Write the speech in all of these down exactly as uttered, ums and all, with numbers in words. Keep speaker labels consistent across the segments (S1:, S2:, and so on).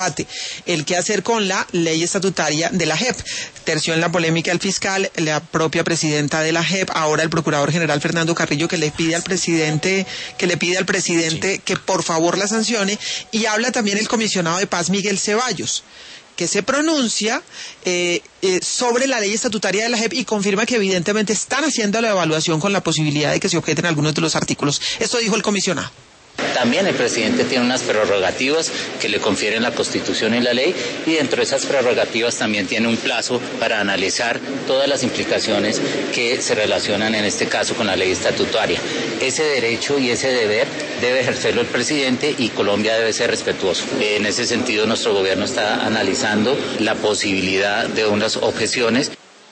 S1: el qué hacer con la ley estatutaria de la J E P. Terció en la polémica el fiscal, la propia presidenta de la J E P, ahora el procurador general Fernando Carrillo, que le pide al presidente, que le pide al presidente sí. que por favor la sancione, y habla también el comisionado de paz Miguel Ceballos, que se pronuncia eh, eh, sobre la ley estatutaria de la J E P y confirma que evidentemente están haciendo la evaluación con la posibilidad de que se objeten algunos de los artículos. Esto dijo el comisionado.
S2: También el presidente tiene unas prerrogativas que le confieren la Constitución y la ley, y dentro de esas prerrogativas también tiene un plazo para analizar todas las implicaciones que se relacionan en este caso con la ley estatutaria. Ese derecho y ese deber debe ejercerlo el presidente y Colombia debe ser respetuoso. En ese sentido, nuestro gobierno está analizando la posibilidad de unas objeciones.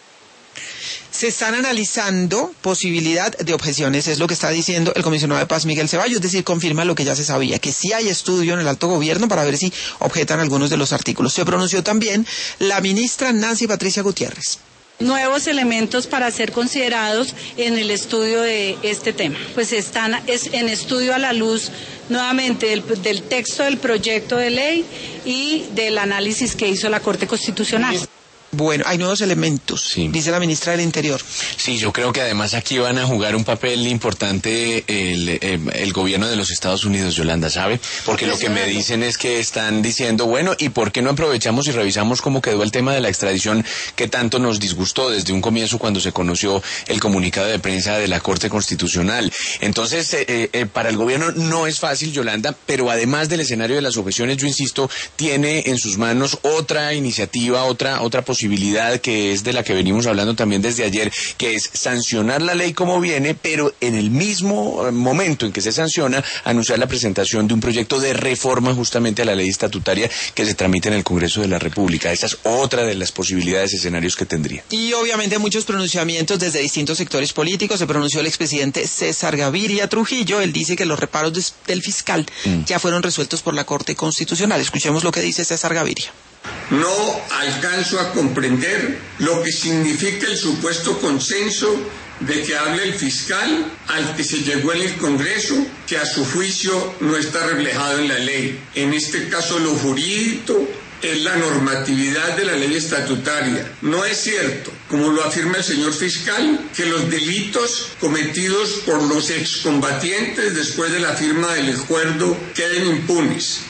S1: Se están analizando posibilidad de objeciones, es lo que está diciendo el comisionado de paz Miguel Ceballos, es decir, confirma lo que ya se sabía, que sí hay estudio en el alto gobierno para ver si objetan algunos de los artículos. Se pronunció también la ministra Nancy Patricia Gutiérrez.
S3: Nuevos elementos para ser considerados en el estudio de este tema. Pues están es en estudio a la luz nuevamente del, del texto del proyecto de ley y del análisis que hizo la Corte Constitucional.
S1: Bueno, hay nuevos elementos,
S4: sí.
S1: dice la ministra del Interior.
S4: Sí, yo creo que además aquí van a jugar un papel importante el, el, el gobierno de los Estados Unidos, Yolanda, ¿sabe? Porque lo que me dicen es que están diciendo, bueno, ¿y por qué no aprovechamos y revisamos cómo quedó el tema de la extradición que tanto nos disgustó desde un comienzo cuando se conoció el comunicado de prensa de la Corte Constitucional? Entonces, eh, eh, para el gobierno no es fácil, Yolanda, pero además del escenario de las objeciones, yo insisto, tiene en sus manos otra iniciativa, otra, otra posibilidad posibilidad que es de la que venimos hablando también desde ayer, que es sancionar la ley como viene, pero en el mismo momento en que se sanciona, anunciar la presentación de un proyecto de reforma justamente a la ley estatutaria que se tramite en el Congreso de la República. Esa es otra de las posibilidades, escenarios que tendría.
S1: Y obviamente muchos pronunciamientos desde distintos sectores políticos. Se pronunció el expresidente César Gaviria Trujillo. Él dice que los reparos de, del fiscal mm. ya fueron resueltos por la Corte Constitucional. Escuchemos lo que dice César Gaviria.
S5: No alcanzo a comprender lo que significa el supuesto consenso de que hable el fiscal al que se llegó en el Congreso, que a su juicio no está reflejado en la ley. En este caso, lo jurídico es la normatividad de la ley estatutaria. No es cierto, como lo afirma el señor fiscal, que los delitos cometidos por los excombatientes después de la firma del acuerdo queden impunes.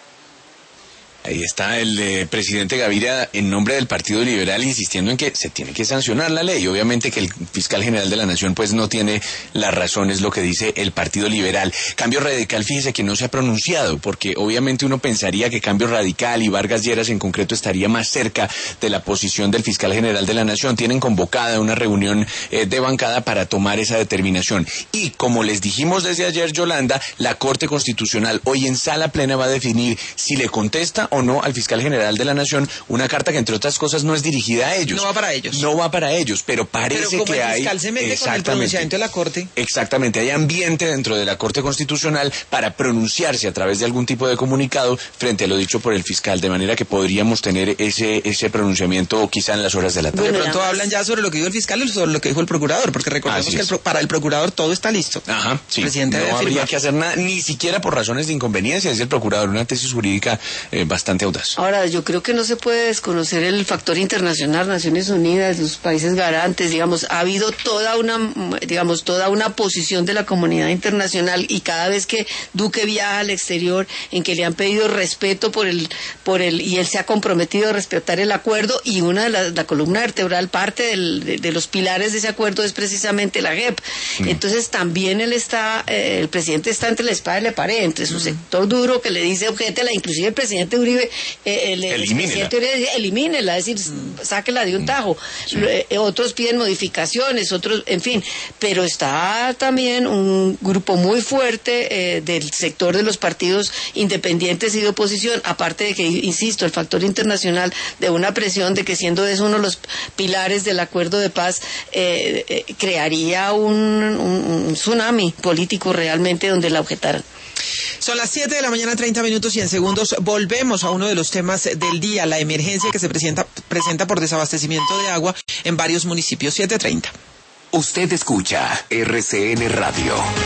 S4: Ahí está el eh, presidente Gaviria en nombre del Partido Liberal insistiendo en que se tiene que sancionar la ley. Obviamente que el fiscal general de la Nación pues no tiene la razón, es lo que dice el Partido Liberal. Cambio Radical, fíjese que no se ha pronunciado, porque obviamente uno pensaría que Cambio Radical y Vargas Lleras en concreto estaría más cerca de la posición del fiscal general de la Nación. Tienen convocada una reunión eh, de bancada para tomar esa determinación. Y como les dijimos desde ayer, Yolanda, la Corte Constitucional hoy en sala plena va a definir si le contesta o no al fiscal general de la Nación una carta que entre otras cosas no es dirigida a ellos.
S1: No va para ellos.
S4: No va para ellos, pero parece
S1: pero como
S4: que
S1: el
S4: hay...
S1: fiscal se mete con el pronunciamiento de la Corte.
S4: Exactamente, hay ambiente dentro de la Corte Constitucional para pronunciarse a través de algún tipo de comunicado frente a lo dicho por el fiscal, de manera que podríamos tener ese ese pronunciamiento quizá en las horas de la tarde.
S1: De pronto hablan ya sobre lo que dijo el fiscal y sobre lo que dijo el procurador, porque recordemos que el pro, para el procurador todo está listo.
S4: Ajá, sí.
S1: El presidente
S4: no habría
S1: firmar.
S4: que hacer nada, ni siquiera por razones de inconveniencia, dice el procurador, una tesis jurídica eh, bastante audaz.
S6: Ahora, yo creo que no se puede desconocer el factor internacional, Naciones Unidas, los países garantes, digamos, ha habido toda una, digamos, toda una posición de la comunidad internacional, y cada vez que Duque viaja al exterior, en que le han pedido respeto por el, por el, y él se ha comprometido a respetar el acuerdo, y una de las, la columna vertebral, parte del, de, de los pilares de ese acuerdo es precisamente la J E P. Mm. Entonces también él está, eh, el presidente está entre la espada y la pared, entre su mm. sector duro que le dice objétela, inclusive el presidente Uribe, eh, el, el presidente Uribe dice elimínela, es decir, mm. sáquela de un tajo. Sí. Eh, otros piden modificaciones, otros, en fin, pero está también un grupo muy fuerte eh, del sector de los partidos independientes y de oposición, aparte de que, insisto, el factor internacional de una presión de que siendo eso uno de los pilares del acuerdo de paz, eh, eh, crearía un, un, un tsunami político realmente donde la objetaran.
S1: Son las siete de la mañana, treinta minutos, y en segundos volvemos a uno de los temas del día, la emergencia que se presenta, presenta por desabastecimiento de agua en varios municipios. siete treinta.
S7: Usted escucha R C N Radio.